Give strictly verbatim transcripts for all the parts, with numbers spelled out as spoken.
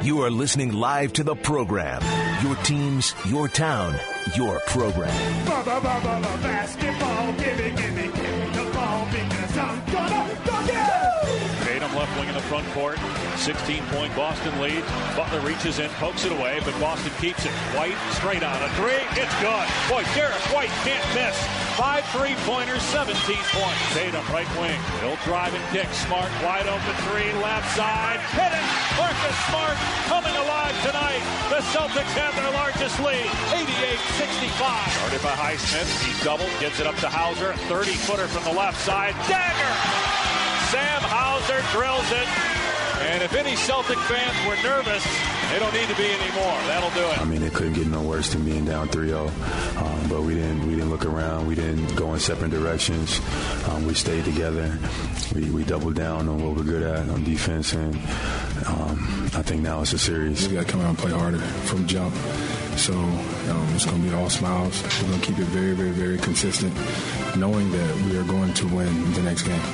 You are listening live to the program. Your teams, your town, your program. Basketball, gimme, gimme, gimme the ball because I'm gonna dunk it! Tatum left wing in the front court. sixteen-point Boston lead. Butler reaches in, pokes it away, but Boston keeps it. White straight on a three. It's good. Boy, Derek White can't miss. Five three-pointers, seventeen points. Tatum right wing. He'll drive and kick. Smart wide open three, left side. Hit it. Marcus Smart coming alive tonight. The Celtics have their largest lead, eighty-eight sixty-five. Started by Highsmith. He's doubled, gives it up to Hauser. thirty-footer from the left side. Dagger! Sam Hauser drills it. And if any Celtic fans were nervous, they don't need to be anymore. That'll do it. I mean, it couldn't get no worse than being down three oh. Um, but we didn't we didn't look around. We didn't go in separate directions. Um, we stayed together. We, we doubled down on what we're good at on defense. And um, I think now it's a series. We got to come out and play harder from jump. So um, it's going to be all smiles. We're going to keep it very, very, very consistent, knowing that we are going to win the next game.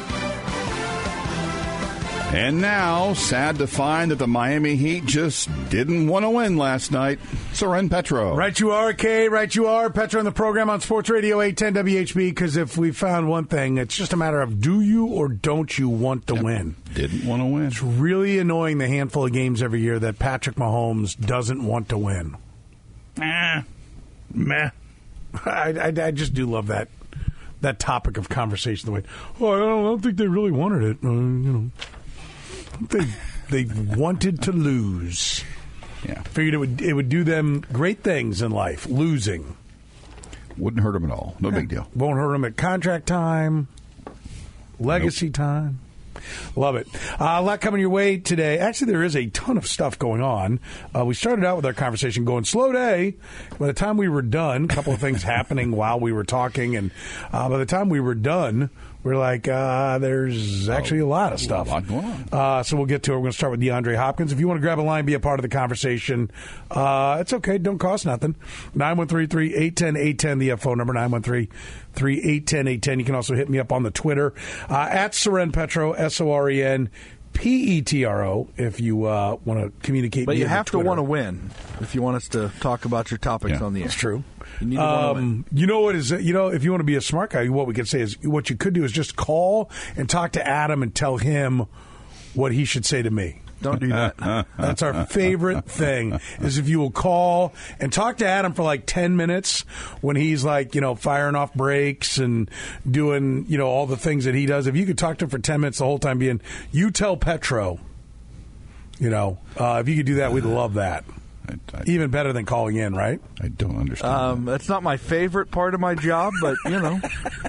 And now, sad to find that the Miami Heat just didn't want to win last night. Soren Petro. Right you are, Kay. Right you are. Petro on the program on Sports Radio eight ten W H B, because if we found one thing, it's just a matter of do you or don't you want to yep. win. Didn't want to win. It's really annoying the handful of games every year that Patrick Mahomes doesn't want to win. Eh. Meh. I, I, I just do love that that topic of conversation. The way, oh, I don't, I don't think they really wanted it. Uh, you know. They they wanted to lose. Yeah, figured it would it would do them great things in life. Losing wouldn't hurt them at all. No yeah. big deal. Won't hurt them at contract time, legacy nope. time. Love it. Uh, a lot coming your way today. Actually, there is a ton of stuff going on. Uh, we started out with our conversation going slow day. By the time we were done, a couple of things happening while we were talking, and uh, by the time we were done, we're like, uh, there's actually a lot of stuff. A lot going on. Uh, so we'll get to it. We're going to start with DeAndre Hopkins. If you want to grab a line, be a part of the conversation, uh, it's okay. Don't cost nothing. nine one three, three eight one zero, eight one zero, the phone number, nine one three, three eight one zero, eight one zero. You can also hit me up on the Twitter, uh, at Soren Petro, S O R E N P E T R O, if you uh, want to communicate. But you have to Twitter. want to win if you want us to talk about your topics yeah, on the air. That's true. You need to um, want to win. You know what is? You know, if you want to be a smart guy, what we could say is what you could do is just call and talk to Adam and tell him what he should say to me. Don't do that. That's our favorite thing, is if you will call and talk to Adam for like ten minutes when he's like, you know, firing off brakes and doing, you know, all the things that he does. If you could talk to him for ten minutes the whole time being, you tell Petro, you know, uh, if you could do that, we'd love that. I, I, Even better than calling in, right? I don't understand. Um, that. That's not my favorite part of my job, but, you know.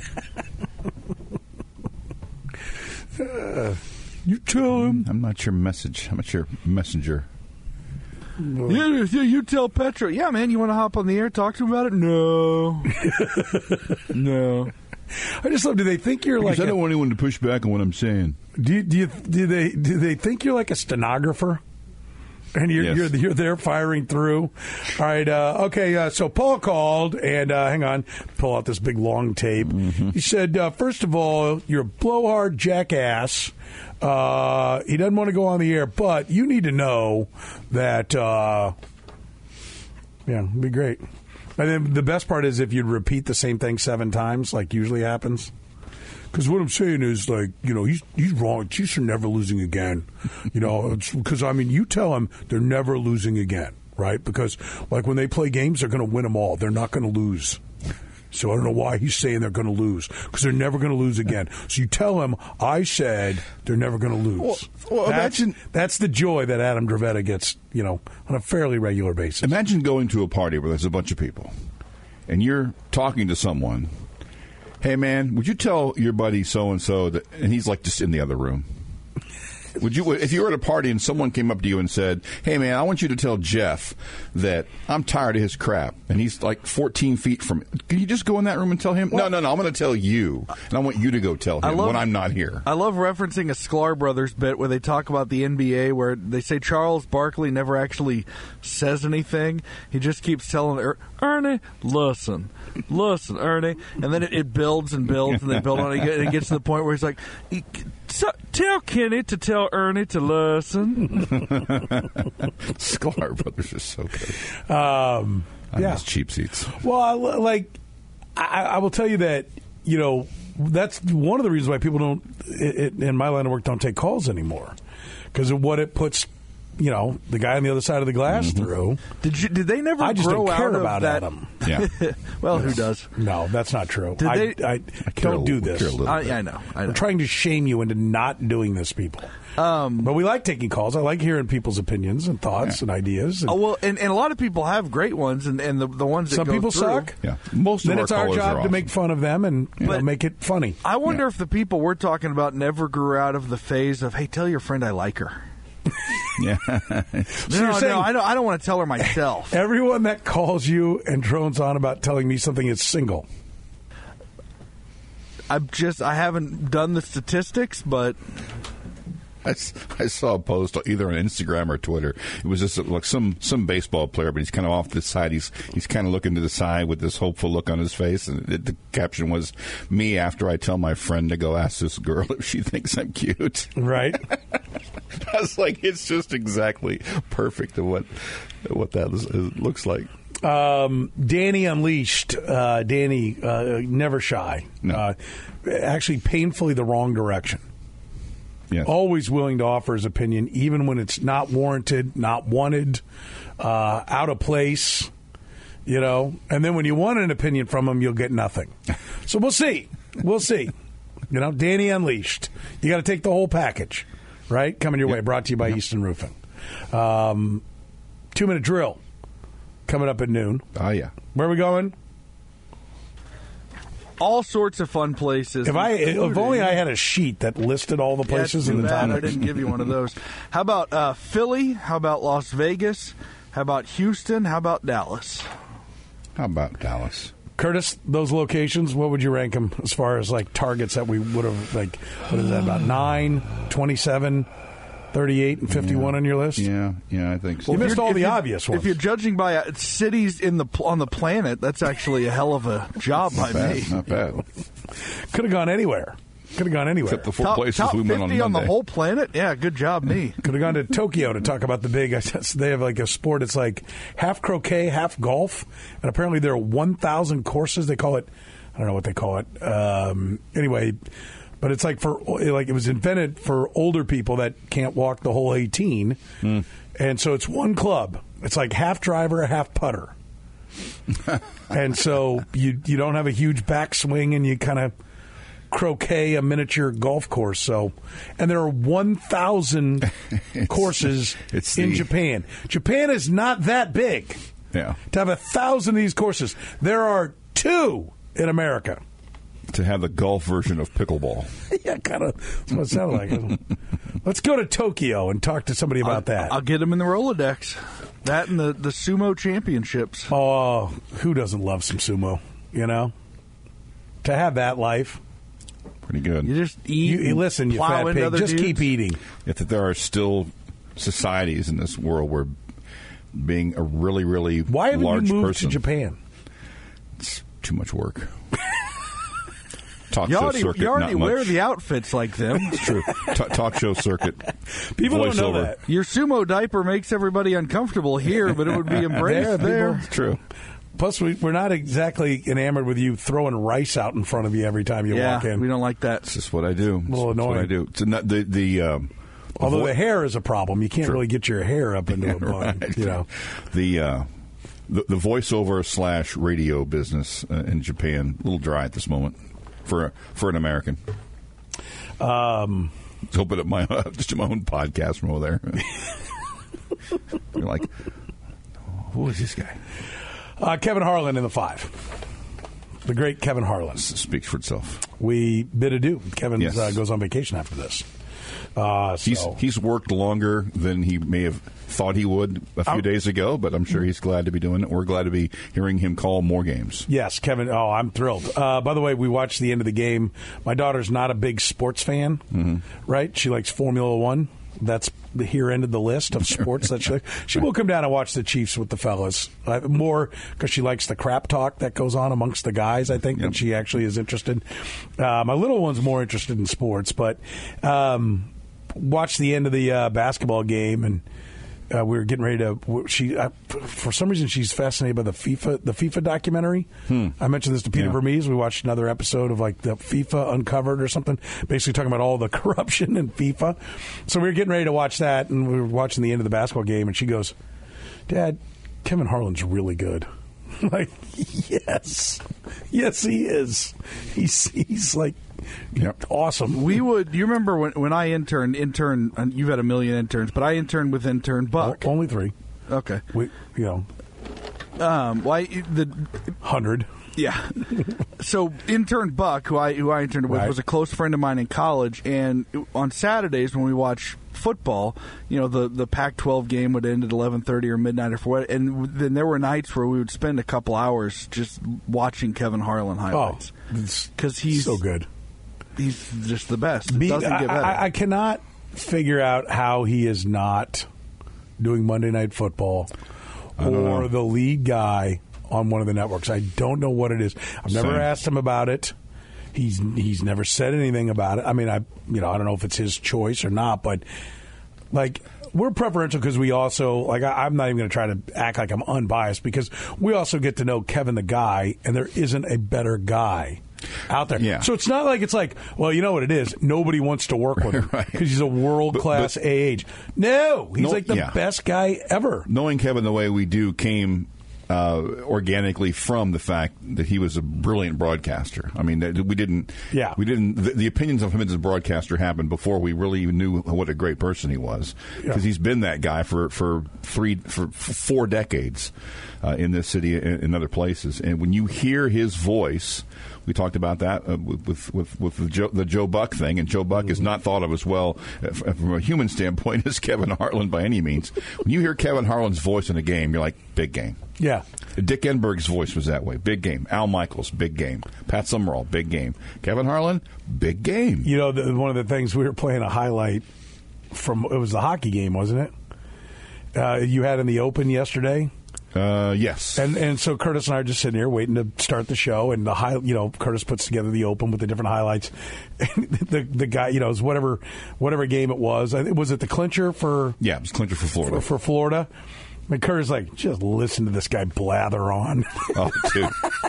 uh, You tell him. I'm not your message. I'm not your messenger. Yeah, yeah, you tell Petro. Yeah, man, you want to hop on the air, talk to him about it? No. no. I just love, do they think you're because like I don't a, want anyone to push back on what I'm saying. Do you, do you, do they do they think you're like a stenographer? And you're, yes. you're you're there firing through. All right. Uh, okay. Uh, so Paul called, and uh, hang on, pull out this big long tape. Mm-hmm. He said, uh, first of all, you're a blowhard jackass. Uh, he doesn't want to go on the air, but you need to know that. Uh, yeah, it'd be great. And then the best part is if you repeat the same thing seven times, like usually happens. Because what I'm saying is, like, you know, he's he's wrong. Chiefs are never losing again. You know, because, I mean, you tell them they're never losing again, right? Because, like, when they play games, they're going to win them all. They're not going to lose. So I don't know why he's saying they're going to lose, because they're never going to lose again. So you tell him, I said they're never going to lose. Well, well, that's, imagine, that's the joy that Adam Dravetta gets, you know, on a fairly regular basis. Imagine going to a party where there's a bunch of people, and you're talking to someone. Hey, man, would you tell your buddy so-and-so that, and he's like just in the other room. Would you, if you were at a party and someone came up to you and said, hey, man, I want you to tell Jeff that I'm tired of his crap, and he's like fourteen feet from, can you just go in that room and tell him? Well, no, no, no, I'm going to tell you, and I want you to go tell him love, when I'm not here. I love referencing a Sklar Brothers bit where they talk about the N B A, where they say Charles Barkley never actually says anything. He just keeps telling er- Ernie, listen, listen, Ernie, and then it, it builds and builds, and they build on it, and it gets to the point where he's like, So, Tell Kenny to tell Ernie to listen. Sklar Brothers is so good. Um, I yeah. miss cheap seats. Well, I, like, I, I will tell you that, you know, that's one of the reasons why people don't, it, in my line of work, don't take calls anymore. Because of what it puts, you know, the guy on the other side of the glass Mm-hmm. through. Did you? Did they never I just grow don't care out of about that? Adam. Yeah. Well, who does? No, that's not true. Did I, they- I, I care don't a- do care a this. little I, bit. yeah, I know. I know. I'm trying to shame you into not doing this, people. Um, But we like taking calls. I like hearing people's opinions and thoughts and ideas. And oh, well, and, and a lot of people have great ones, and, and the the ones that some go people through, suck. Yeah. Most of Then our it's our callers job are to awesome. make fun of them and you know, But- make it funny. I wonder Yeah. if the people we're talking about never grew out of the phase of, hey, tell your friend I like her. Yeah. No, you're no, saying- I don't. I don't want to tell her myself. Everyone that calls you and drones on about telling me something is single. I'm just. I haven't done the statistics, but I, s- I saw a post either on Instagram or Twitter. It was just like some, some baseball player, but he's kind of off to the side. He's he's kind of looking to the side with this hopeful look on his face. And it, the caption was, "Me after I tell my friend to go ask this girl if she thinks I'm cute." Right? I was like, it's just exactly perfect to what what that is, is, looks like. Um, Danny Unleashed. Uh, Danny, uh, never shy. No. Uh, actually, painfully the wrong direction. Yes. Always willing to offer his opinion, even when it's not warranted, not wanted, uh, out of place, you know. And then when you want an opinion from him, you'll get nothing. So we'll see. We'll see. You know, Danny Unleashed. You got to take the whole package, right? Coming your way. Brought to you by Easton Roofing. Um, two minute drill coming up at noon. Oh, yeah. Where are we going? all sorts of fun places. If I, if only I had a sheet that listed all the places yeah, in the bad top. I didn't give you one of those. How about uh, Philly? How about Las Vegas? How about Houston? How about Dallas? How about Dallas? Curtis, those locations, what would you rank them as far as like targets that we would have, like, what is that, about nine, twenty-seven, thirty-eight, and fifty-one yeah. on your list? Yeah, yeah, I think so. You missed you're- all if the you're- obvious ones. If you're judging by uh, cities in the pl- on the planet, that's actually a hell of a job by Not bad, me. not bad. Could have gone anywhere. Could have gone anywhere. Except the four Top, places top we went on fifty on, Monday. the whole planet? Yeah, good job, me. Could have gone to Tokyo to talk about the big. They have like a sport. It's like half croquet, half golf, and apparently there are one thousand courses. They call it. I don't know what they call it. Um, anyway, but it's like for like it was invented for older people that can't walk the whole eighteen, Mm. and so it's one club. It's like half driver, half putter, and so you you don't have a huge backswing, and you kind of croquet a miniature golf course. So, and there are one thousand courses it's in the- Japan. Japan is not that big Yeah. to have a thousand of these courses. There are two in America. To have the golf version of pickleball. Yeah, kind of. That's what it sounded like. Let's go to Tokyo and talk to somebody about that. I'll get them in the Rolodex. That and the, the sumo championships. Oh, who doesn't love some sumo? You know, to have that life. Pretty good. You just eat. You, you and listen, you plow fat into pig. other Just dudes. keep eating. Yet that there are still societies in this world where being a really, really Why haven't large you moved person, to Japan? it's too much work. Talk You show already, circuit, you already not wear much. the outfits like them. It's true. Ta talk show circuit. People don't know voiceover. that. Your sumo diaper makes everybody uncomfortable here, but it would be embraced There, there. people- It's true. Plus, we, we're not exactly enamored with you throwing rice out in front of you every time you Yeah, walk in. we don't like that. It's just what I do. It's little just annoying. what I do. It's not, the the um, Although vo- the hair is a problem, you can't True. really get your hair up into a bun. Right. You know, the uh, the, the voiceover slash radio business uh, in Japan a little dry at this moment for for an American. um, Let's open up my just my own podcast from over there. You're like, who is this guy? uh, Kevin Harlan in the five. The great Kevin Harlan. This speaks for itself. We bid adieu. Kevin Yes. uh, goes on vacation after this. Uh, so. He's he's worked longer than he may have thought he would a few I'm- days ago, but I'm sure he's glad to be doing it. We're glad to be hearing him call more games. Yes, Kevin. Oh, I'm thrilled. Uh, by the way, we watched the end of the game. My daughter's not a big sports fan, Mm-hmm. right? She likes Formula One. that's the here ended the list of sports that she she will come down and watch the Chiefs with the fellas uh, more because she likes the crap talk that goes on amongst the guys. I think yep. than she actually is interested. Uh, my little one's more interested in sports, but um, watched the end of the uh, basketball game and. Uh, we were getting ready to. She, uh, for some reason, she's fascinated by the FIFA, the FIFA documentary. Hmm. I mentioned this to Peter yeah. Vermees. We watched another episode of like the FIFA Uncovered or something, basically talking about all the corruption in FIFA. So we were getting ready to watch that, and we were watching the end of the basketball game, and she goes, "Dad, Kevin Harlan's really good." I'm like, yes, yes, he is. He's he's like. Yep. Awesome. We would. You remember when when I interned? Intern. And you've had a million interns, but I interned with intern Buck. O- only three. Okay. We, you know, um, why the hundred. Yeah. So intern Buck, who I who I interned with, right. was a close friend of mine in college, and on Saturdays when we watch football, you know, the, the Pac twelve game would end at eleven thirty or midnight or for what, and then there were nights where we would spend a couple hours just watching Kevin Harlan highlights because oh, he's so good. He's just the best. It Be, doesn't get better. I, I cannot figure out how he is not doing Monday Night Football or the lead guy on one of the networks. I don't know what it is. I've never Same. asked him about it. He's he's never said anything about it. I mean, I you know I don't know if it's his choice or not, but like we're preferential because we also like I, I'm not even going to try to act like I'm unbiased because we also get to know Kevin the guy, and there isn't a better guy out there. Yeah. So it's not like it's like, well, you know what it is? Nobody wants to work with him because right. he's a world-class A H. No, he's no, like the yeah. best guy ever. Knowing Kevin the way we do came uh, organically from the fact that he was a brilliant broadcaster. I mean, we didn't. Yeah. We didn't. The, the opinions of him as a broadcaster happened before we really even knew what a great person he was because yeah. he's been that guy for for three for four decades uh, in this city and in other places. And when you hear his voice. We talked about that uh, with with with the Joe, the Joe Buck thing, and Joe Buck is not thought of as well uh, from a human standpoint as Kevin Harlan by any means. When you hear Kevin Harlan's voice in a game, you're like, big game. Yeah. Dick Enberg's voice was that way. Big game. Al Michaels, big game. Pat Summerall, big game. Kevin Harlan, big game. You know, the, one of the things we were playing a highlight from, it was the hockey game, wasn't it? Uh, you had in the Open yesterday. Uh, yes. And and so Curtis and I are just sitting here waiting to start the show, and the high, you know, Curtis puts together the Open with the different highlights. And the the guy, you know, it was whatever whatever game it was. I think was it the clincher for? Yeah, it was clincher for Florida. For, for Florida. And Curtis like, just listen to this guy blather on. Oh, dude.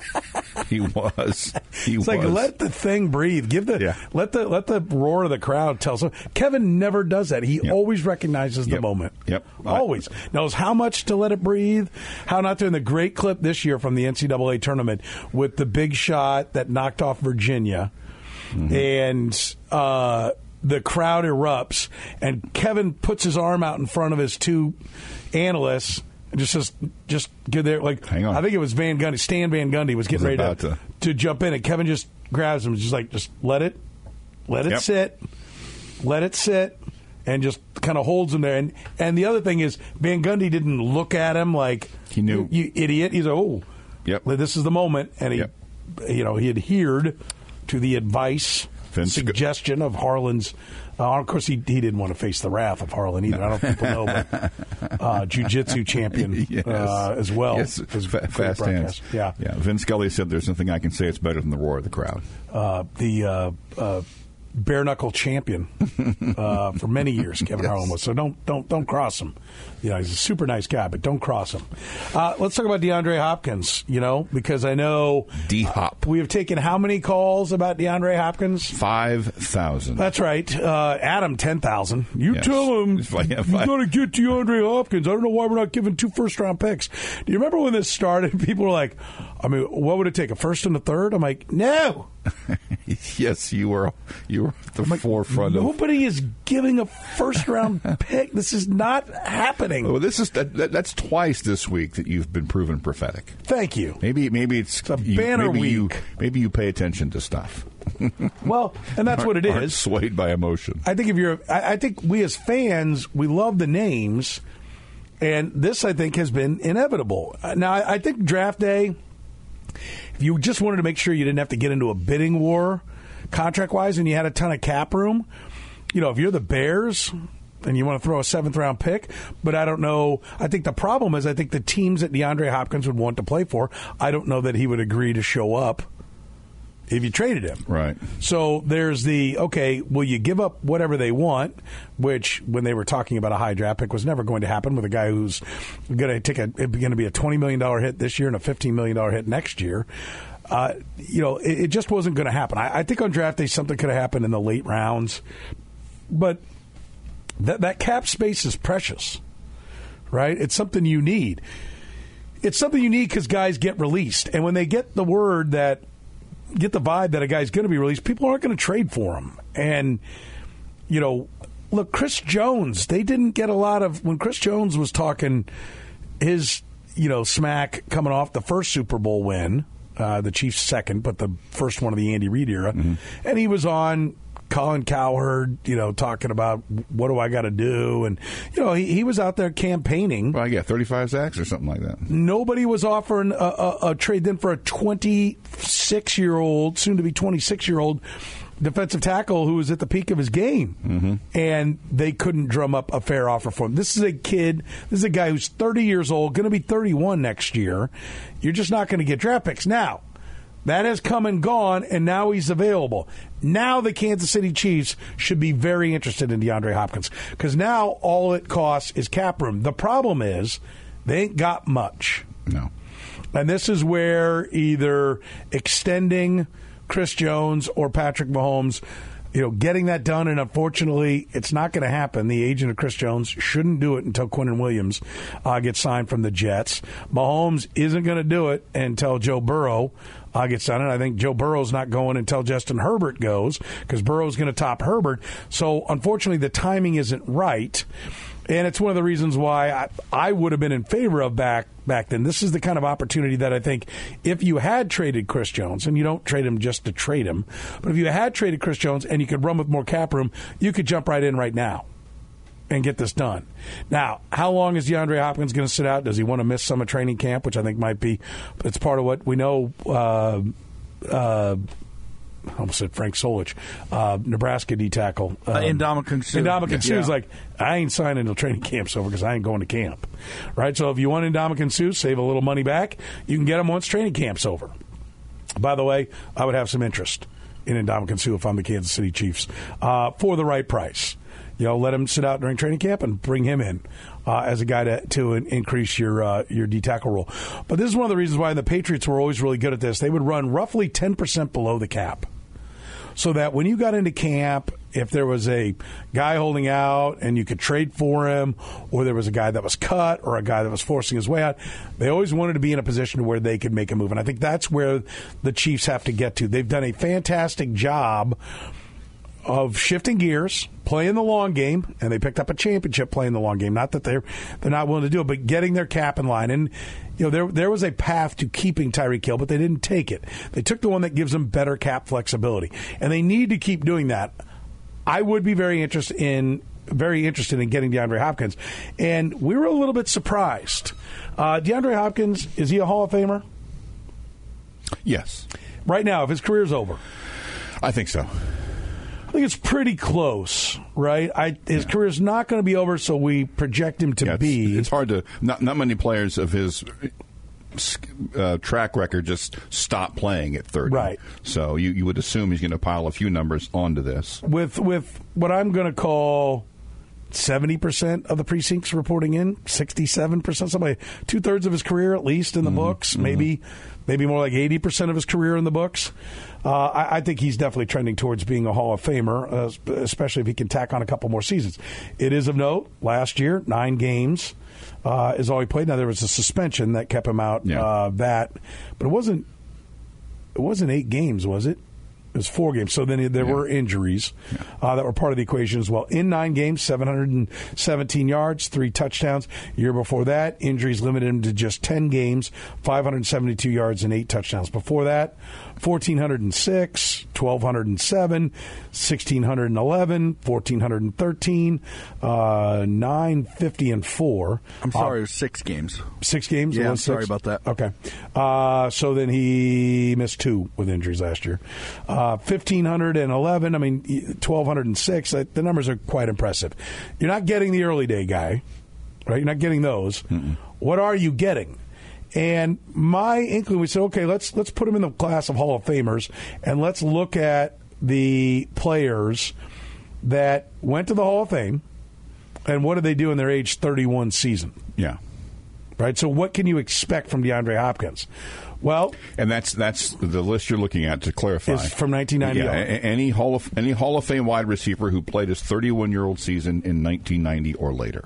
He was. He it's was. like let the thing breathe. Give the yeah. let the let the roar of the crowd tell. So Kevin never does that. He yep. always recognizes yep. the moment. Yep. Always knows how much to let it breathe. How not to. In the great clip this year from the N C double A tournament with the big shot that knocked off Virginia, mm-hmm. and uh, the crowd erupts, and Kevin puts his arm out in front of his two analysts. Just says, just get there. Like, hang on. I think it was Van Gundy. Stan Van Gundy was getting was ready to, to to jump in, and Kevin just grabs him, just like, just let it, let it yep. sit, let it sit, and just kind of holds him there. And and the other thing is, Van Gundy didn't look at him like he knew, you, you idiot. He's like, oh, yep, this is the moment, and he, yep. you know, he adhered to the advice, Vince suggestion of Harlan's. Uh, of course, he he didn't want to face the wrath of Harlan either. No. I don't know if people know, but uh, jiu-jitsu champion yes. uh, as well. Yes, Fa- fast hands. Yeah. yeah. Vince Scully said there's nothing I can say it's better than the roar of the crowd. Uh, the uh, uh, bare knuckle champion uh, for many years, Kevin yes. Harlan was. So don't don't don't cross him. You know, he's a super nice guy, but don't cross him. Uh, let's talk about DeAndre Hopkins. You know, because I know D Hop. Uh, we have taken how many calls about DeAndre Hopkins? Five thousand. That's right. Uh, Adam, ten thousand. You yes. tell him yeah, you got to get DeAndre Hopkins. I don't know why we're not giving two first round picks. Do you remember when this started? People were like, I mean, what would it take? A first and a third? I'm like, no. Yes, you were. You were at the like, forefront. Nobody of... is giving a first round pick. This is not happening. Well, this is that, that, that's twice this week that you've been proven prophetic. Thank you. Maybe maybe it's, it's a you, banner maybe week. You, maybe you pay attention to stuff. Well, and that's what it is. Aren't swayed by emotion. I think if you're, I, I think we as fans, we love the names, and this I think has been inevitable. Now, I, I think draft day. If you just wanted to make sure you didn't have to get into a bidding war contract-wise and you had a ton of cap room, you know, if you're the Bears and you want to throw a seventh round pick, but I don't know. I think the problem is I think the teams that DeAndre Hopkins would want to play for, I don't know that he would agree to show up if you traded him. Right. So there's the, okay, will you give up whatever they want, which when they were talking about a high draft pick was never going to happen with a guy who's going to take a, going to be a twenty million dollars hit this year and a fifteen million dollars hit next year. Uh, you know, it, it just wasn't going to happen. I, I think on draft day something could have happened in the late rounds, but that that cap space is precious, right? It's something you need. It's something you need because guys get released. And when they get the word that, get the vibe that a guy's going to be released, people aren't going to trade for him. And, you know, look, Chris Jones, they didn't get a lot of, when Chris Jones was talking his, you know, smack coming off the first Super Bowl win, uh, the Chiefs' second, but the first one of the Andy Reid era, mm-hmm. and he was on Colin Cowherd, you know, talking about what do I got to do, and you know, he, he was out there campaigning. Well, yeah, thirty-five sacks or something like that. Nobody was offering a, a, a trade then for a twenty-six-year-old, soon to be twenty-six-year-old defensive tackle who was at the peak of his game, mm-hmm. and they couldn't drum up a fair offer for him. This is a kid. This is a guy who's thirty years old, going to be thirty-one next year. You're just not going to get draft picks now. That has come and gone, and now he's available. Now the Kansas City Chiefs should be very interested in DeAndre Hopkins because now all it costs is cap room. The problem is they ain't got much. No. And this is where either extending Chris Jones or Patrick Mahomes, you know, getting that done, and unfortunately, it's not going to happen. The agent of Chris Jones shouldn't do it until Quinnen Williams uh, gets signed from the Jets. Mahomes isn't going to do it until Joe Burrow uh, gets done, and I think Joe Burrow's not going until Justin Herbert goes because Burrow's going to top Herbert. So, unfortunately, the timing isn't right. And it's one of the reasons why I, I would have been in favor of back back then. This is the kind of opportunity that I think if you had traded Chris Jones, and you don't trade him just to trade him, but if you had traded Chris Jones and you could run with more cap room, you could jump right in right now and get this done. Now, how long is DeAndre Hopkins going to sit out? Does he want to miss some of training camp, which I think might be, it's part of what we know. Uh, uh, I almost said Frank Solich, uh, Nebraska D tackle. Um, uh, Ndamukong Suh. Ndamukong Suh's like, I ain't signing until training camp's over because I ain't going to camp. Right? So if you want Ndamukong Suh, save a little money back, you can get him once training camp's over. By the way, I would have some interest in Ndamukong Suh if I'm the Kansas City Chiefs uh, for the right price. You know, let him sit out during training camp and bring him in uh, as a guy to, to increase your uh, your D tackle role. But this is one of the reasons why the Patriots were always really good at this. They would run roughly ten percent below the cap. So that when you got into camp, if there was a guy holding out and you could trade for him, or there was a guy that was cut or a guy that was forcing his way out, they always wanted to be in a position where they could make a move. And I think that's where the Chiefs have to get to. They've done a fantastic job of shifting gears, playing the long game, and they picked up a championship playing the long game. Not that they're they're not willing to do it, but getting their cap in line. And you know, there there was a path to keeping Tyreek Hill, but they didn't take it. They took the one that gives them better cap flexibility, and they need to keep doing that. I would be very interested in very interested in getting DeAndre Hopkins, and we were a little bit surprised. Uh, DeAndre Hopkins, is he a Hall of Famer? Yes. Right now, if his career's over, I think so. I think it's pretty close, right? I, his yeah. career's not going to be over, so we project him to yeah, it's, be. It's hard to not not many players of his uh, track record just stop playing at thirty. Right. So you, you would assume he's going to pile a few numbers onto this. With with what I'm going to call seventy percent of the precincts reporting in, sixty-seven percent, somebody two thirds of his career at least in the mm-hmm. books, mm-hmm. maybe maybe more like eighty percent of his career in the books. Uh, I, I think he's definitely trending towards being a Hall of Famer, uh, especially if he can tack on a couple more seasons. It is of note, last year, nine games uh, is all he played. Now, there was a suspension that kept him out, yeah. uh, that, but it wasn't, it wasn't eight games, was it? It was four games. So then there yeah. were injuries yeah. uh, that were part of the equation as well. In nine games, seven hundred seventeen yards, three touchdowns. Year before that, injuries limited him to just ten games, five hundred seventy-two yards and eight touchdowns. Before that, one thousand four hundred six, one thousand two hundred seven, one thousand six hundred eleven, one thousand four hundred thirteen, uh, nine hundred fifty and four. I'm sorry, uh, it was six games. Six games? Yeah, I'm six? sorry about that. Okay. Uh, so then he missed two with injuries last year. Uh, Uh, fifteen eleven, I mean, twelve oh six, the numbers are quite impressive. You're not getting the early day guy, right? You're not getting those. Mm-mm. What are you getting? And my inkling, we said, okay, let's let's put him in the class of Hall of Famers, and let's look at the players that went to the Hall of Fame, and what did they do in their age thirty-one season? Yeah. Right? So what can you expect from DeAndre Hopkins? Well, and that's that's the list you're looking at, to clarify. Is from nineteen ninety. Yeah, any Hall of any Hall of Fame wide receiver who played his thirty-one-year-old season in nineteen ninety or later.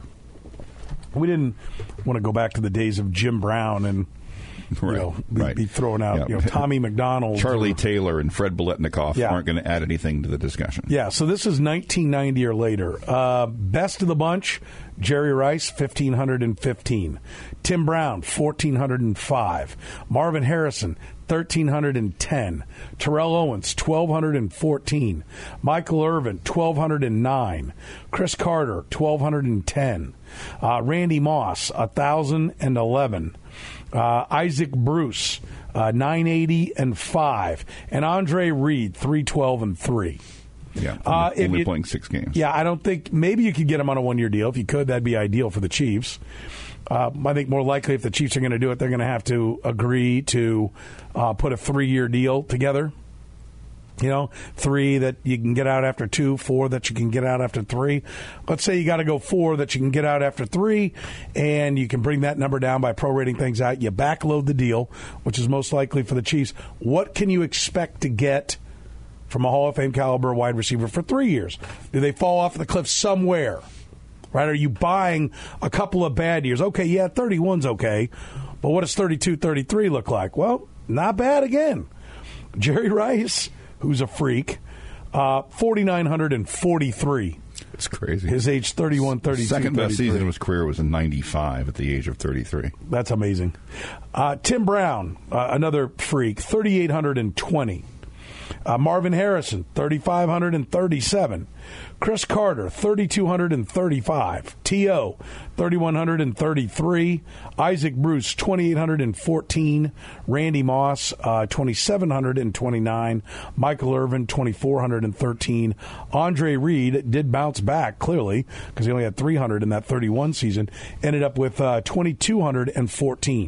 We didn't want to go back to the days of Jim Brown and you right, know, be, right. be throwing out yeah. you know, Tommy McDonald. Charlie or, Taylor and Fred Biletnikoff yeah. aren't going to add anything to the discussion. Yeah, so this is nineteen ninety or later. Uh, best of the bunch, Jerry Rice, fifteen fifteen. Tim Brown, fourteen oh five. Marvin Harrison, thirteen ten. Terrell Owens, twelve fourteen. Michael Irvin, twelve oh nine. Chris Carter, twelve ten. Uh, Randy Moss, one thousand eleven. Uh, Isaac Bruce, uh, nine eighty and five. And Andre Reed, three twelve and three. Yeah, uh, only it, playing six games. Yeah, I don't think, maybe you could get him on a one-year deal. If you could, that'd be ideal for the Chiefs. Uh, I think more likely if the Chiefs are going to do it, they're going to have to agree to uh, put a three-year deal together. You know, three that you can get out after two, four that you can get out after three. Let's say you got to go four that you can get out after three, and you can bring that number down by prorating things out. You backload the deal, which is most likely for the Chiefs. What can you expect to get from a Hall of Fame caliber wide receiver for three years? Do they fall off the cliff somewhere? Right? Are you buying a couple of bad years? Okay, yeah, thirty-one's okay, but what does thirty-two, thirty-three look like? Well, not bad again. Jerry Rice, who's a freak, uh, forty-nine forty-three. It's crazy. His age thirty-one, thirty-two, second best thirty-three. season of his career was in ninety-five at the age of thirty-three. That's amazing. Uh, Tim Brown, uh, another freak, thirty-eight twenty. Uh, Marvin Harrison, thirty-five thirty-seven. Chris Carter, thirty-two thirty-five. T O, thirty-one thirty-three. Isaac Bruce, twenty-eight fourteen. Randy Moss, uh, twenty-seven twenty-nine. Michael Irvin, twenty-four thirteen. Andre Reed did bounce back, clearly, because he only had three hundred in that thirty-one season. Ended up with uh, twenty-two fourteen.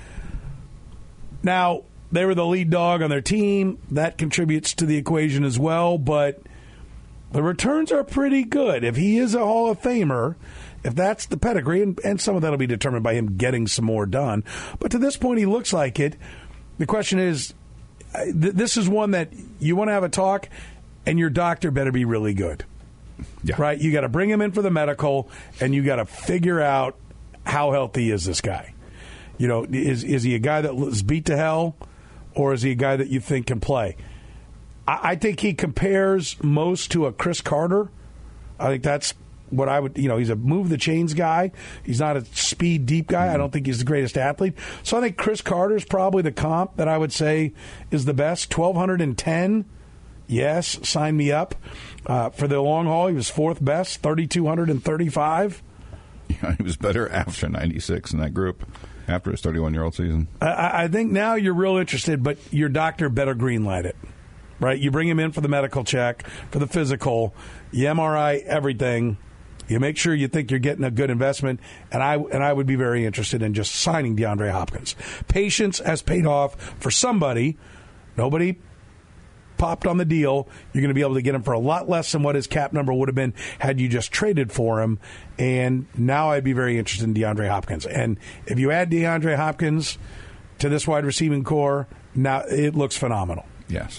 Now, they were the lead dog on their team. That contributes to the equation as well, but the returns are pretty good. If he is a Hall of Famer, if that's the pedigree, and, and some of that will be determined by him getting some more done, but to this point he looks like it. The question is, th- this is one that you want to have a talk, and your doctor better be really good. Yeah. Right? You got to bring him in for the medical, and you got to figure out how healthy is this guy. You know, is is he a guy that was beat to hell, or is he a guy that you think can play? I, I think he compares most to a Chris Carter. I think that's what I would, you know, he's a move the chains guy. He's not a speed deep guy. Mm-hmm. I don't think he's the greatest athlete. So I think Chris Carter's probably the comp that I would say is the best. twelve ten, yes, sign me up. Uh, for the long haul, he was fourth best, thirty-two thirty-five. Yeah, he was better after ninety-six in that group. After his thirty-one-year-old season. I, I think now you're real interested, but your doctor better greenlight it, right? You bring him in for the medical check, for the physical, you M R I everything. You make sure you think you're getting a good investment, and I and I would be very interested in just signing DeAndre Hopkins. Patience has paid off for somebody. Nobody popped on the deal. You're going to be able to get him for a lot less than what his cap number would have been had you just traded for him. And now I'd be very interested in DeAndre Hopkins. And if you add DeAndre Hopkins to this wide receiving core, now it looks phenomenal. Yes.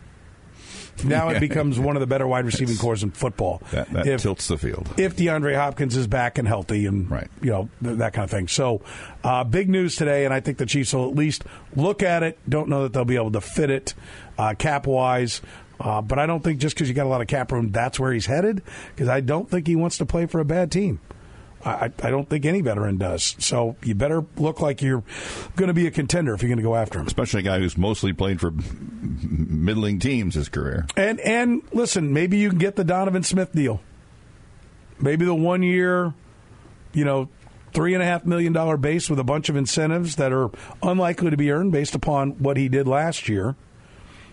Now it becomes one of the better wide receiving cores in football. That, that if, tilts the field. If DeAndre Hopkins is back and healthy and, right. you know, th- that kind of thing. So, uh, big news today, and I think the Chiefs will at least look at it. Don't know that they'll be able to fit it uh, cap-wise. Uh, but I don't think just because you got a lot of cap room, that's where he's headed, because I don't think he wants to play for a bad team. I, I don't think any veteran does. So you better look like you're going to be a contender if you're going to go after him. Especially a guy who's mostly played for middling teams his career. And, and listen, maybe you can get the Donovan Smith deal. Maybe the one year, you know, three and a half million dollar base with a bunch of incentives that are unlikely to be earned based upon what he did last year.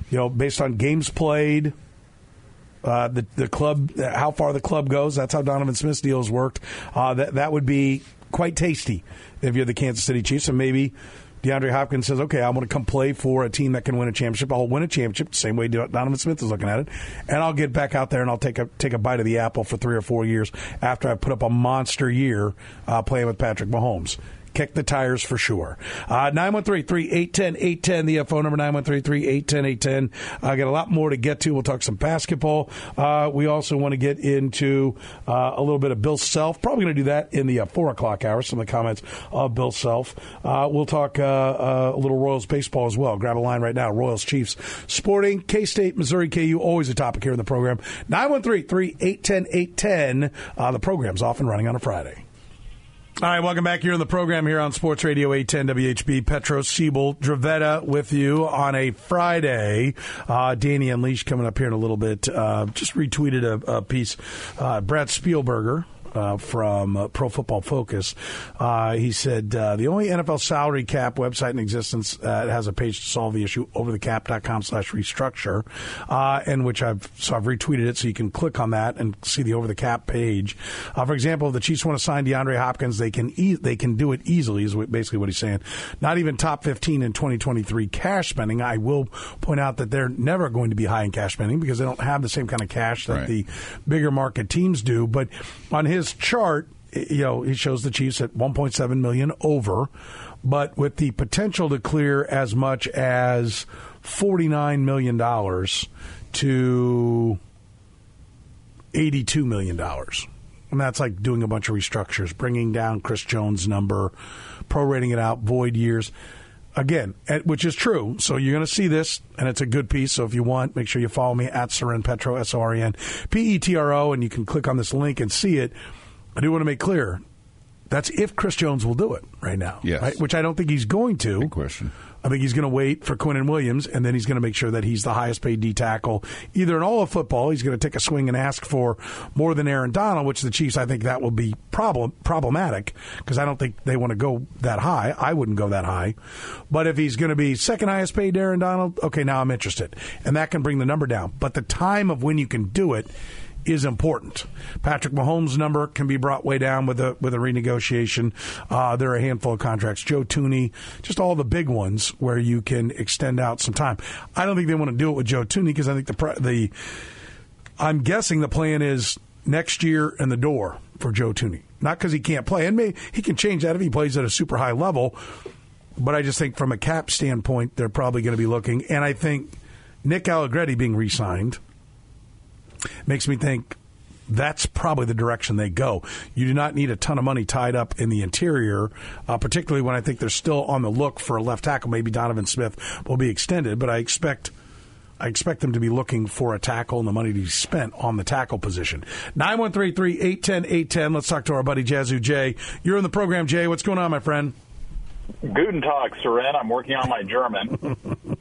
you know, based on games played, uh, the the club, how far the club goes. That's how Donovan Smith's deals worked. Uh, that that would be quite tasty if you're the Kansas City Chiefs, and maybe DeAndre Hopkins says, okay, I want to come play for a team that can win a championship. I'll win a championship the same way Donovan Smith is looking at it, and I'll get back out there and I'll take a take a bite of the apple for three or four years after I put up a monster year uh, playing with Patrick Mahomes. Kick the tires for sure. Uh, nine one three, three eight one zero, eight one zero, the phone number, nine one three, three eight one zero, eight one zero. I got a lot more to get to. We'll talk some basketball. Uh, we also want to get into uh, a little bit of Bill Self. Probably going to do that in the uh, four o'clock hour, some of the comments of Bill Self. Uh, we'll talk uh, uh, a little Royals baseball as well. Grab a line right now. Royals Chiefs Sporting, K-State, Missouri, K U, always a topic here in the program. nine one three, three eight one zero, eight one zero. Uh, the program's off and running on a Friday. All right, welcome back here on the program here on Sports Radio eight ten W H B. Petros, Siebel, Dravetta with you on a Friday. Uh, Danny Unleashed coming up here in a little bit. Uh, just retweeted a, a piece. Uh, Brad Spielberger. Uh, from uh, Pro Football Focus. Uh, he said, uh, the only N F L salary cap website in existence uh, has a page to solve the issue, overthecap.com slash restructure, uh, and which I've, so I've retweeted it so you can click on that and see the over the cap page. Uh, for example, if the Chiefs want to sign DeAndre Hopkins, they can e- they can do it easily, is basically what he's saying. Not even top fifteen in twenty twenty-three cash spending. I will point out that they're never going to be high in cash spending because they don't have the same kind of cash that right. the bigger market teams do. But on his His chart, you know, he shows the Chiefs at one point seven million dollars over, but with the potential to clear as much as forty-nine million dollars to eighty-two million dollars. And that's like doing a bunch of restructures, bringing down Chris Jones' number, prorating it out, void years. Again, which is true. So you're going to see this, and it's a good piece. So if you want, make sure you follow me at Soren Petro, S O R E N P E T R O, and you can click on this link and see it. I do want to make clear, that's if Chris Jones will do it right now, yes. right? Which I don't think he's going to. Good question. I think he's going to wait for Quinnen Williams, and then he's going to make sure that he's the highest paid D tackle, either in all of football. He's going to take a swing and ask for more than Aaron Donald, which the Chiefs, I think that will be problem problematic because I don't think they want to go that high. I wouldn't go that high. But if he's going to be second highest paid Aaron Donald, okay, now I'm interested. And that can bring the number down. But the time of when you can do it is important. Patrick Mahomes' number can be brought way down with a with a renegotiation. Uh, there are a handful of contracts. Joe Thuney, just all the big ones where you can extend out some time. I don't think they want to do it with Joe Thuney because I think the the I'm guessing the plan is next year and the door for Joe Thuney. Not because he can't play, and may, he can change that if he plays at a super high level. But I just think from a cap standpoint, they're probably going to be looking. And I think Nick Allegretti being re-signed makes me think that's probably the direction they go. You do not need a ton of money tied up in the interior, uh, particularly when I think they're still on the look for a left tackle. Maybe Donovan Smith will be extended, but I expect I expect them to be looking for a tackle and the money to be spent on the tackle position. nine one three, three eight one zero, eight one zero. Let's talk to our buddy Jazzu Jay. You're in the program, Jay. What's going on, my friend? Guten Tag, Soren. I'm working on my German.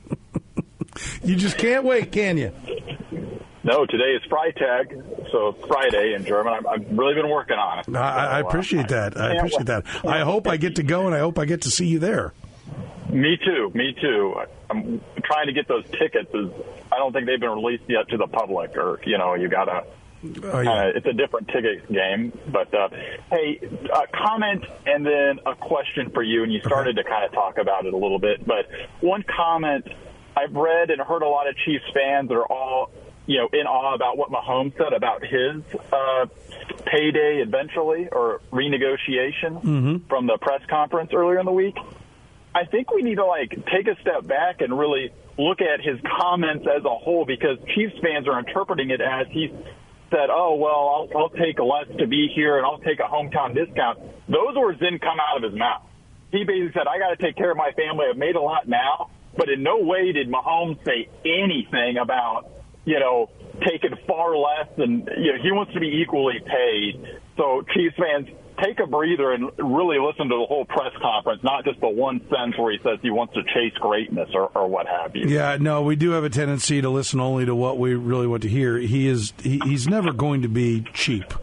You just can't wait, can you? No, today is Freitag, so Friday in German. I've, I've really been working on it. I, I appreciate that. I appreciate that. I hope I get to go, and I hope I get to see you there. Me too. Me too. I'm trying to get those tickets. I don't think they've been released yet to the public, or you know, you gotta. Oh, yeah. uh, it's a different ticket game. But uh, hey, a comment and then a question for you. And you started okay. to kind of talk about it a little bit, but one comment I've read and heard a lot of Chiefs fans are all, you know, in awe about what Mahomes said about his uh, payday eventually or renegotiation mm-hmm. from the press conference earlier in the week. I think we need to, like, take a step back and really look at his comments as a whole because Chiefs fans are interpreting it as he said, oh, well, I'll, I'll take less to be here and I'll take a hometown discount. Those words didn't come out of his mouth. He basically said, I got to take care of my family. I've made a lot now. But in no way did Mahomes say anything about, you know, taking far less and, you know, he wants to be equally paid. So Chiefs fans, take a breather and really listen to the whole press conference, not just the one sentence where he says he wants to chase greatness or, or what have you. Yeah, no, we do have a tendency to listen only to what we really want to hear. He is he, he's never going to be cheap.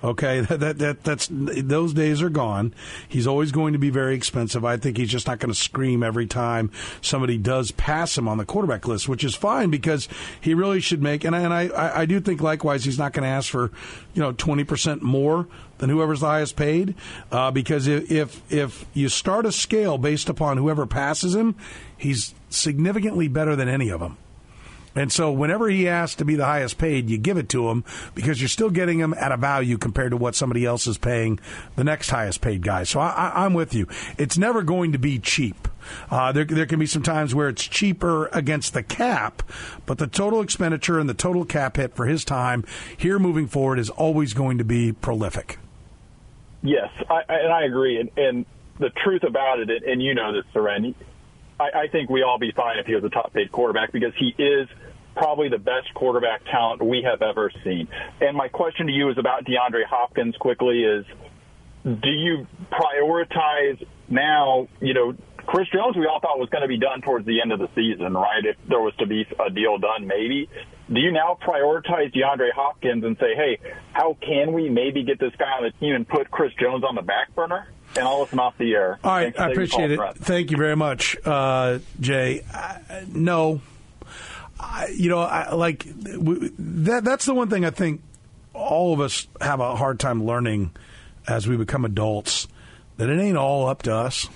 Okay, that, that that that's those days are gone. He's always going to be very expensive. I think he's just not going to scream every time somebody does pass him on the quarterback list, which is fine because he really should make. And I, and I, I do think likewise he's not going to ask for, you know, twenty percent more than whoever's the highest paid, uh, because if, if if you start a scale based upon whoever passes him, he's significantly better than any of them. And so whenever he asks to be the highest paid, you give it to him because you're still getting him at a value compared to what somebody else is paying the next highest paid guy. So I, I, I'm with you. It's never going to be cheap. Uh, there, there can be some times where it's cheaper against the cap, but the total expenditure and the total cap hit for his time here moving forward is always going to be prolific. Yes, I, and I agree. And, and the truth about it, and you know this, Soren, I, I think we all be fine if he was a top-paid quarterback because he is probably the best quarterback talent we have ever seen. And my question to you is about DeAndre Hopkins quickly is, do you prioritize now, you know, Chris Jones we all thought was going to be done towards the end of the season, right, if there was to be a deal done maybe. Do you now prioritize DeAndre Hopkins and say, hey, how can we maybe get this guy on the team and put Chris Jones on the back burner? And I'll listen off the air. All right, I appreciate it. Thank you very much, uh, Jay. Uh, no. I, you know, I, like w- that. That's the one thing I think all of us have a hard time learning as we become adults, that it ain't all up to us.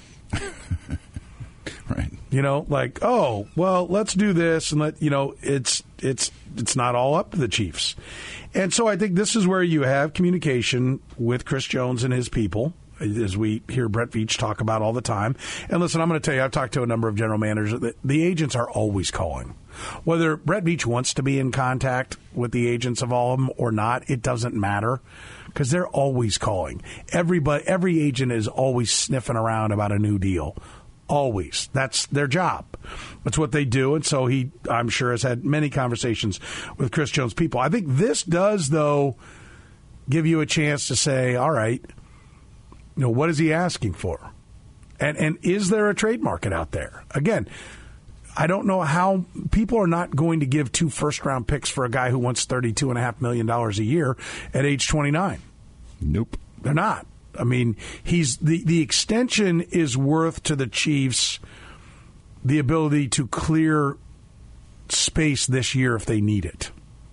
Right. You know, like, oh, well, let's do this, and let you know, it's it's it's not all up to the Chiefs. And so I think this is where you have communication with Chris Jones and his people, as we hear Brett Veach talk about all the time. And listen, I'm going to tell you, I've talked to a number of general managers. The, the agents are always calling. Whether Brett Veach wants to be in contact with the agents of all of them or not, it doesn't matter because they're always calling. Everybody, every agent is always sniffing around about a new deal. Always. That's their job. That's what they do. And so he, I'm sure, has had many conversations with Chris Jones' people. I think this does, though, give you a chance to say, all right, you know, what is he asking for? And and is there a trade market out there? Again, I don't know how people are not going to give two first-round picks for a guy who wants thirty-two point five million dollars a year at age twenty-nine. Nope. They're not. I mean, he's the, the extension is worth to the Chiefs the ability to clear space this year if they need it.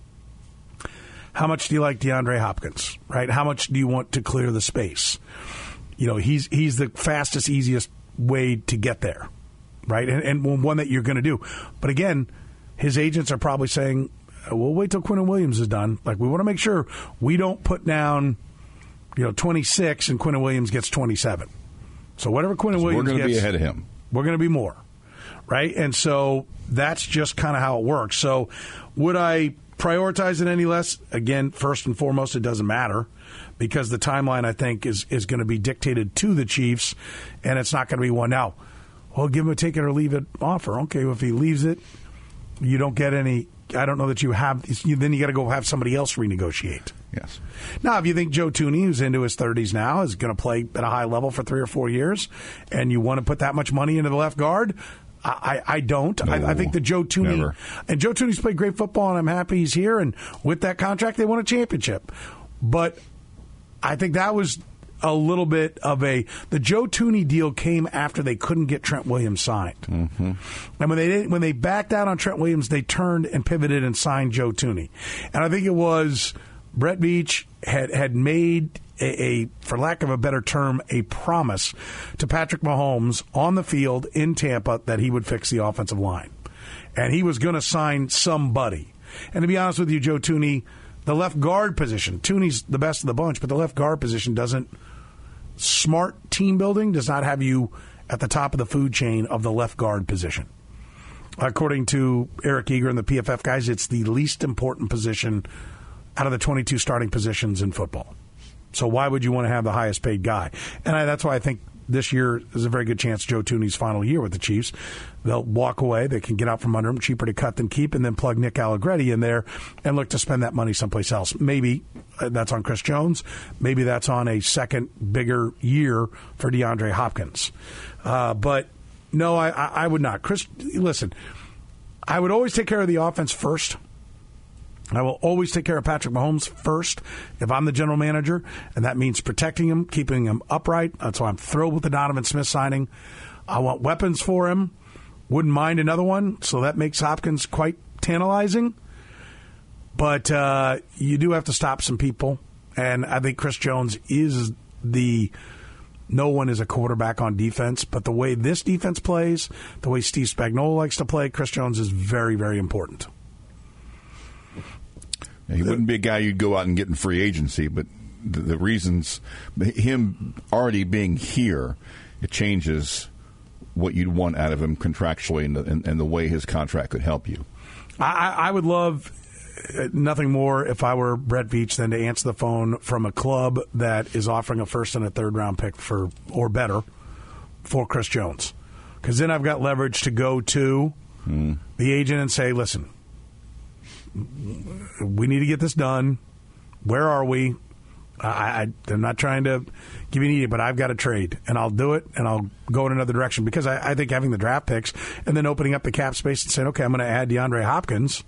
How much do you like DeAndre Hopkins, right? How much do you want to clear the space? You know, he's he's the fastest, easiest way to get there, right? And, and one that you're going to do. But again, his agents are probably saying, we'll wait till Quinnen Williams is done. Like, we want to make sure we don't put down, you know, twenty-six and Quinnen Williams gets twenty-seven. So whatever Quinnen so Williams we're going to gets, be ahead of him. We're going to be more, right? And so that's just kind of how it works. So would I prioritize it any less? Again, first and foremost, it doesn't matter because the timeline, I think, is, is going to be dictated to the Chiefs, and it's not going to be one. Now, well, give him a take it or leave it offer. Okay, well, if he leaves it, you don't get any. I don't know that you have. Then you got to go have somebody else renegotiate. Yes. Now, if you think Joe Thuney, who's into his thirties now, is going to play at a high level for three or four years, and you want to put that much money into the left guard, I, I, I don't. No, I, I think that Joe Thuney, never. and Joe Thuney's played great football, and I'm happy he's here. And with that contract, they won a championship. But I think that was a little bit of a the Joe Thuney deal came after they couldn't get Trent Williams signed, mm-hmm. and when they didn't, when they backed out on Trent Williams, they turned and pivoted and signed Joe Thuney. And I think it was Brett Veach had had made a, a, for lack of a better term, a promise to Patrick Mahomes on the field in Tampa that he would fix the offensive line, and he was going to sign somebody. And to be honest with you, Joe Thuney, the left guard position, Thuney's the best of the bunch, but the left guard position doesn't. Smart team building does not have you at the top of the food chain of the left guard position. According to Eric Eager and the P F F guys, it's the least important position out of the twenty-two starting positions in football. So why would you want to have the highest paid guy? And I, that's why I think this year is a very good chance Joe Thuney's final year with the Chiefs. They'll walk away. They can get out from under him, cheaper to cut than keep, and then plug Nick Allegretti in there and look to spend that money someplace else. Maybe that's on Chris Jones. Maybe that's on a second bigger year for DeAndre Hopkins. Uh, but no, I, I, I would not. Chris, listen, I would always take care of the offense first. I will always take care of Patrick Mahomes first if I'm the general manager, and that means protecting him, keeping him upright. That's why I'm thrilled with the Donovan Smith signing. I want weapons for him. Wouldn't mind another one, so that makes Hopkins quite tantalizing. But uh, you do have to stop some people, and I think Chris Jones is the no one is a quarterback on defense, but the way this defense plays, the way Steve Spagnuolo likes to play, Chris Jones is very, very important. He wouldn't be a guy you'd go out and get in free agency, but the, the reasons, him already being here, it changes what you'd want out of him contractually and the, and, and the way his contract could help you. I, I would love nothing more if I were Brett Veach than to answer the phone from a club that is offering a first and a third round pick for or better for Chris Jones. Because then I've got leverage to go to mm. the agent and say, listen, we need to get this done. Where are we? I, I, I'm not trying to give you an idiot, but I've got to trade, and I'll do it, and I'll go in another direction. Because I, I think having the draft picks and then opening up the cap space and saying, okay, I'm going to add DeAndre Hopkins,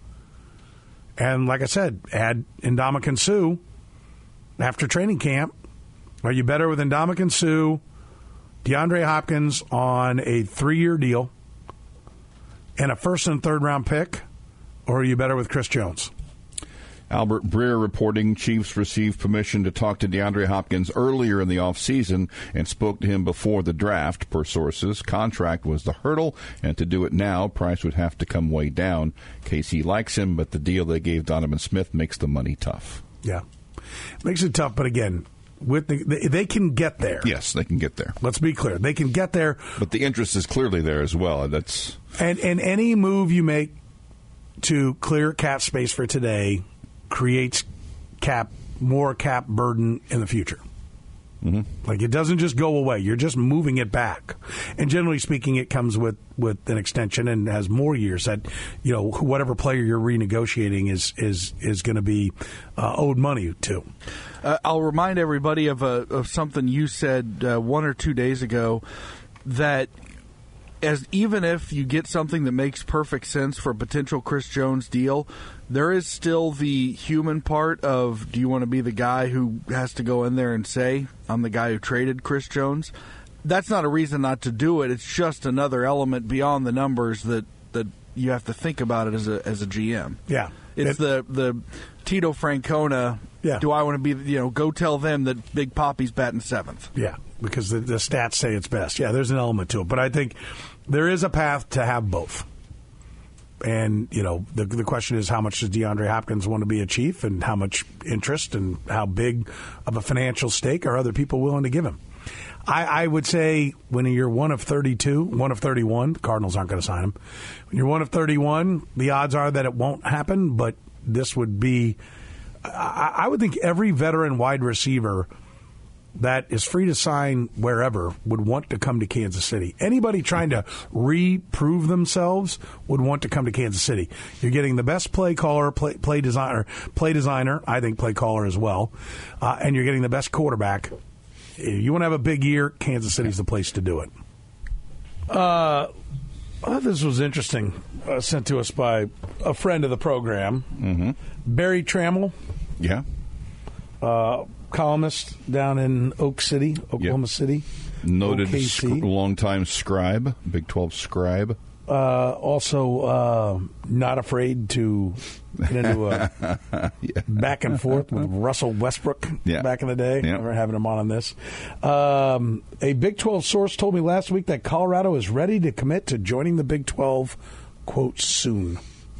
and like I said, add Ndamukong Suh after training camp. Are you better with Ndamukong Suh, DeAndre Hopkins on a three-year deal, and a first and third round pick? Or are you better with Chris Jones? Albert Breer reporting Chiefs received permission to talk to DeAndre Hopkins earlier in the offseason and spoke to him before the draft, per sources. Contract was the hurdle, and to do it now, price would have to come way down. K C likes him, but the deal they gave Donovan Smith makes the money tough. Yeah. Makes it tough, but again, with the, they, they can get there. Yes, they can get there. Let's be clear. They can get there. But the interest is clearly there as well. That's And, and any move you make to clear cap space for today creates cap more cap burden in the future. Mm-hmm. Like, it doesn't just go away. You're just moving it back. And generally speaking, it comes with, with an extension and has more years that, you know, whatever player you're renegotiating is is, is going to be uh, owed money to. Uh, I'll remind everybody of, a, of something you said uh, one or two days ago, that as even if you get something that makes perfect sense for a potential Chris Jones deal, there is still the human part of, do you want to be the guy who has to go in there and say, I'm the guy who traded Chris Jones? That's not a reason not to do it. It's just another element beyond the numbers that, that you have to think about it as a as a G M. Yeah. It's it, the, the Tito Francona, yeah. do I want to be, you know, go tell them that Big Papi's batting seventh. Yeah, because the, the stats say it's best. Yeah, there's an element to it. But I think there is a path to have both. And, you know, the the question is, how much does DeAndre Hopkins want to be a Chief, and how much interest and how big of a financial stake are other people willing to give him? I, I would say when you're one of thirty-two, one of thirty-one, the Cardinals aren't going to sign him. When you're one of thirty-one, the odds are that it won't happen, but this would be, I, I would think every veteran wide receiver that is free to sign wherever would want to come to Kansas City. Anybody trying to reprove themselves would want to come to Kansas City. You're getting the best play caller, play, play designer, play designer, I think play caller as well, uh, and you're getting the best quarterback. If you want to have a big year, Kansas City's the place to do it. Uh, I thought this was interesting, uh, sent to us by a friend of the program, mm-hmm. Barry Trammell. Yeah. Uh, columnist down in Oak City, Oklahoma yep. City. Noted sc- longtime scribe, Big twelve scribe. Uh, also, uh, not afraid to get into a yeah. back and forth with Russell Westbrook yeah. back in the day. Yeah. Never having him on on this. Um, a Big twelve source told me last week that Colorado is ready to commit to joining the Big twelve, quote, soon.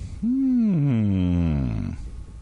Hmm.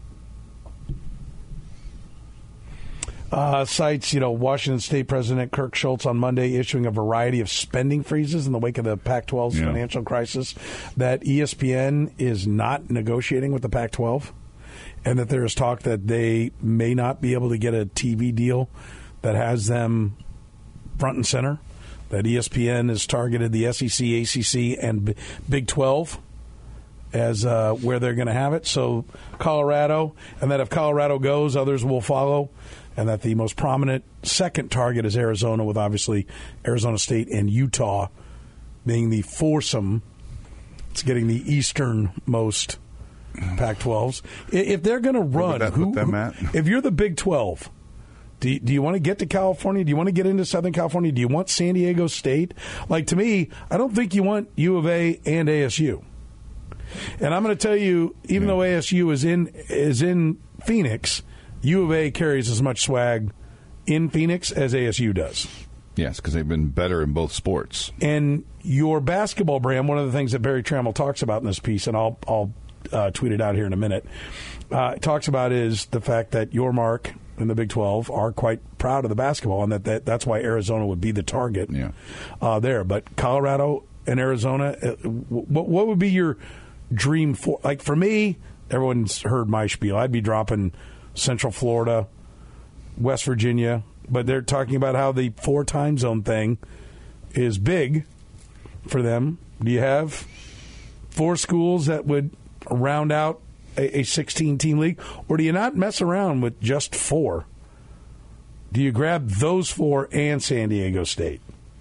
Uh, cites, you know, Washington State President Kirk Schultz on Monday issuing a variety of spending freezes in the wake of the Pac twelve's yeah. financial crisis, that E S P N is not negotiating with the Pac twelve, and that there is talk that they may not be able to get a T V deal that has them front and center, that E S P N has targeted the S E C, A C C, and Big twelve as uh, where they're going to have it. So Colorado, and that if Colorado goes, others will follow. And that the most prominent second target is Arizona, with obviously Arizona State and Utah being the foursome. It's getting the easternmost Pac twelves. If they're going to run, that, who, that, Matt? if you're the Big twelve, do you, do you want to get to California? Do you want to get into Southern California? Do you want San Diego State? Like, to me, I don't think you want U of A and A S U. And I'm going to tell you, even yeah. though A S U is in is in Phoenix, U of A carries as much swag in Phoenix as A S U does. Yes, because they've been better in both sports. And your basketball brand, one of the things that Barry Trammell talks about in this piece, and I'll I'll uh, tweet it out here in a minute, uh, talks about is the fact that your mark and the Big twelve are quite proud of the basketball, and that, that that's why Arizona would be the target yeah. uh, there. But Colorado and Arizona, uh, what what would be your dream for? Like, for me, everyone's heard my spiel. I'd be dropping Central Florida, West Virginia, but they're talking about how the four time zone thing is big for them. Do you have four schools that would round out a sixteen-team league, or do you not mess around with just four? Do you grab those four and San Diego State?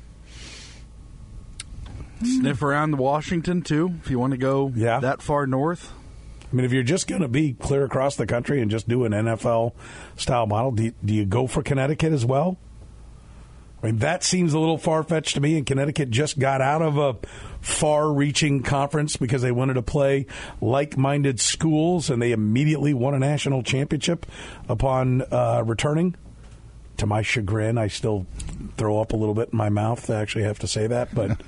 Sniff around Washington, too, if you want to go yeah. that far north. I mean, if you're just going to be clear across the country and just do an N F L-style model, do you, do you go for Connecticut as well? I mean, that seems a little far-fetched to me, and Connecticut just got out of a far-reaching conference because they wanted to play like-minded schools, and they immediately won a national championship upon uh, returning. To my chagrin, I still throw up a little bit in my mouth to actually have to say that. But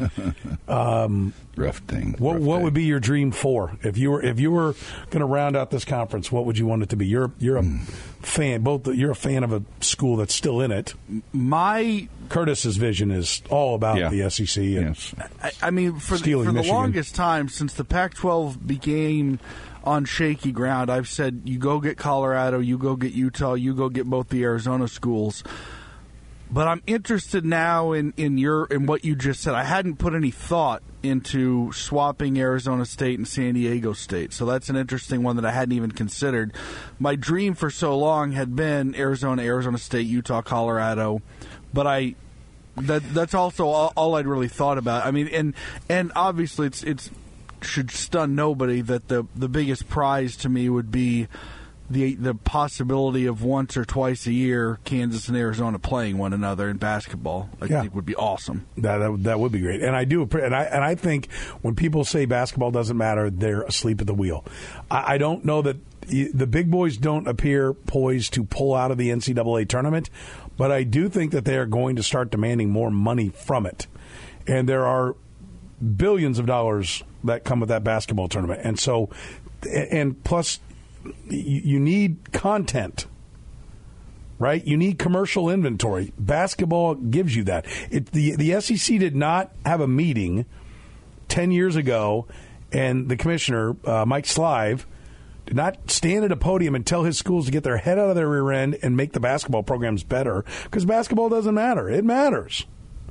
um, rough thing. What, rough what day. would be your dream four if you were if you were going to round out this conference? What would you want it to be? You're you're a mm. fan. Both you're a fan of a school that's still in it. My Curtis's vision is all about yeah. the S E C. And yes. I, I mean, for, the, for the longest time since the Pac twelve began on shaky ground, I've said you go get Colorado, you go get Utah, you go get both the Arizona schools. But I'm interested now in, in your in what you just said. I hadn't put any thought into swapping Arizona State and San Diego State, so that's an interesting one that I hadn't even considered. My dream for so long had been Arizona, Arizona State, Utah, Colorado, but I that that's also all, all I'd really thought about. I mean, and and obviously it's it's. should stun nobody that the the biggest prize to me would be the the possibility of once or twice a year Kansas and Arizona playing one another in basketball. I yeah. think would be awesome. That, that that would be great. And I do and I and I think when people say basketball doesn't matter, they're asleep at the wheel. I, I don't know that the big boys don't appear poised to pull out of the N C double A tournament, but I do think that they are going to start demanding more money from it. And there are billions of dollars that come with that basketball tournament. And so, and plus, you need content, right? You need commercial inventory. Basketball gives you that. It, the, the S E C did not have a meeting ten years ago, and the commissioner, uh, Mike Slive, did not stand at a podium and tell his schools to get their head out of their rear end and make the basketball programs better, because basketball doesn't matter. It matters.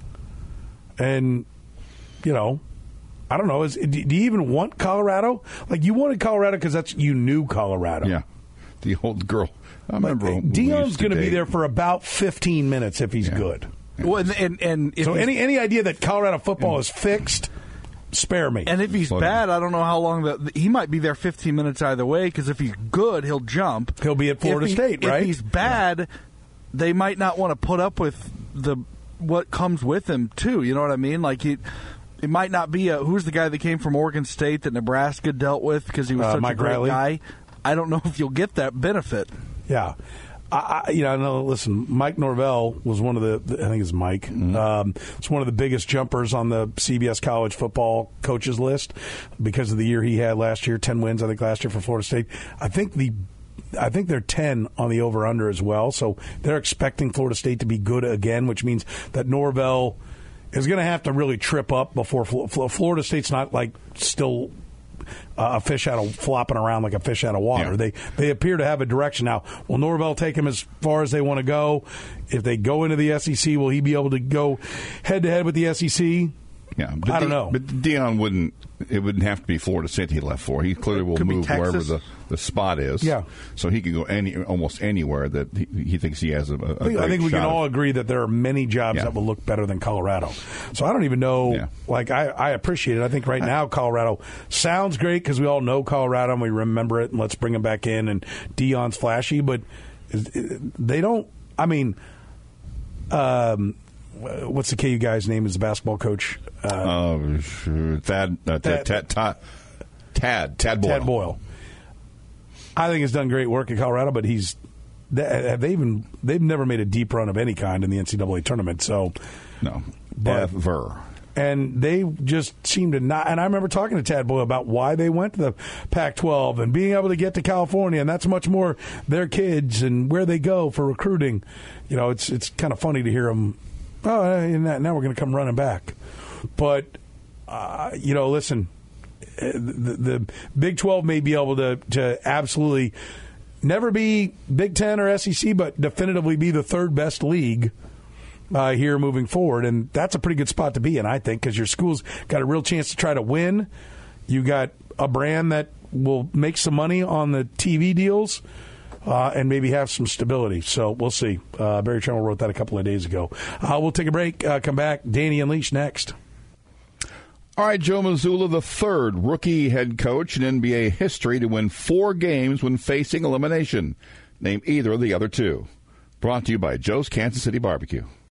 And you know, I don't know. Is, do you even want Colorado? Like, you wanted Colorado because that's you knew Colorado. Yeah, the old girl. I remember. Like, Dion's going to be there for about fifteen minutes if he's yeah. good. Well, and and, and if so any any idea that Colorado football and, is fixed, spare me. And if he's bad, I don't know how long that he might be there. Fifteen minutes either way. Because if he's good, he'll jump. He'll be at Florida he, State, right? If he's bad, yeah. they might not want to put up with the what comes with him too. You know what I mean? Like he. It might not be a who's the guy that came from Oregon State that Nebraska dealt with because he was uh, such Mike a great Riley. guy. I don't know if you'll get that benefit. Yeah, I, I, you know, no, listen, Mike Norvell was one of the, I think it's Mike, mm-hmm. um, it's one of the biggest jumpers on the C B S college football coaches list because of the year he had last year, ten wins, I think, last year for Florida State. I think the I think they're ten on the over-under as well, so they're expecting Florida State to be good again, which means that Norvell is going to have to really trip up before Florida State's not like still uh, a fish out of flopping around like a fish out of water. Yeah. They they appear to have a direction now. Will Norvell take them as far as they want to go? If they go into the S E C, will he be able to go head to head with the S E C? Yeah, but I don't De- know. But Deion wouldn't. It wouldn't have to be Florida State he left for. He clearly will Could be move wherever Texas. the, the spot is. Yeah. So he can go any almost anywhere that he, he thinks he has a, a I think, great I think we shot can of- all agree that there are many jobs Yeah. that will look better than Colorado. So I don't even know. Yeah. Like I, I appreciate it. I think right now Colorado sounds great because we all know Colorado and we remember it, and let's bring them back in. And Deion's flashy, but they don't. I mean, um, what's the K U guy's name? Is the basketball coach? Uh, Uh, sure. Thad, uh, Tad, Tad, Tad, Tad, Tad Boyle. Tad Boyle. I think has done great work in Colorado, but he's have they even they've never made a deep run of any kind in the N C double A tournament. So No, But- ever. and they just seem to not. And I remember talking to Tad Boyle about why they went to the Pac twelve and being able to get to California, and that's much more their kids and where they go for recruiting. You know, it's it's kind of funny to hear them. Oh, and now we're going to come running back, but uh, you know, listen, the, the Big twelve may be able to to absolutely never be Big Ten or S E C, but definitively be the third best league Uh, here moving forward, and that's a pretty good spot to be in, I think, because your school's got a real chance to try to win. You got a brand that will make some money on the T V deals uh, and maybe have some stability. So we'll see. Uh, Barry Tremble wrote that a couple of days ago. Uh, we'll take a break, uh, come back. Danny Unleashed next. All right, Joe Mazzulla, the third rookie head coach in N B A history to win four games when facing elimination. Name either of the other two. Brought to you by Joe's Kansas City Barbecue.